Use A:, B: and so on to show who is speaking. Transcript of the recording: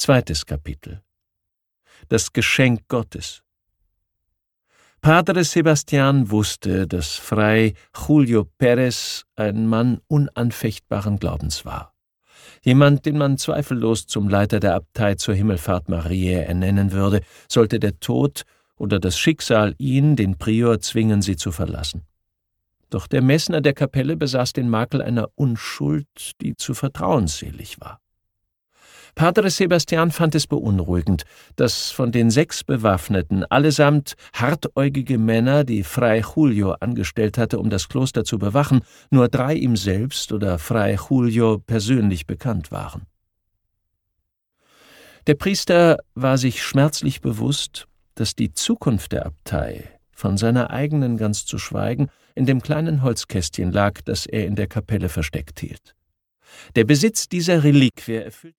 A: Zweites Kapitel. Das Geschenk Gottes. Padre Sebastian wusste, dass Fray Julio Pérez ein Mann unanfechtbaren Glaubens war. Jemand, den man zweifellos zum Leiter der Abtei zur Himmelfahrt Mariä ernennen würde, sollte der Tod oder das Schicksal ihn, den Prior, zwingen, sie zu verlassen. Doch der Messner der Kapelle besaß den Makel einer Unschuld, die zu vertrauensselig war. Padre Sebastian fand es beunruhigend, dass von den 6 Bewaffneten, allesamt hartäugige Männer, die Fray Julio angestellt hatte, um das Kloster zu bewachen, nur 3 ihm selbst oder Fray Julio persönlich bekannt waren. Der Priester war sich schmerzlich bewusst, dass die Zukunft der Abtei, von seiner eigenen ganz zu schweigen, in dem kleinen Holzkästchen lag, das er in der Kapelle versteckt hielt. Der Besitz dieser Reliquie erfüllte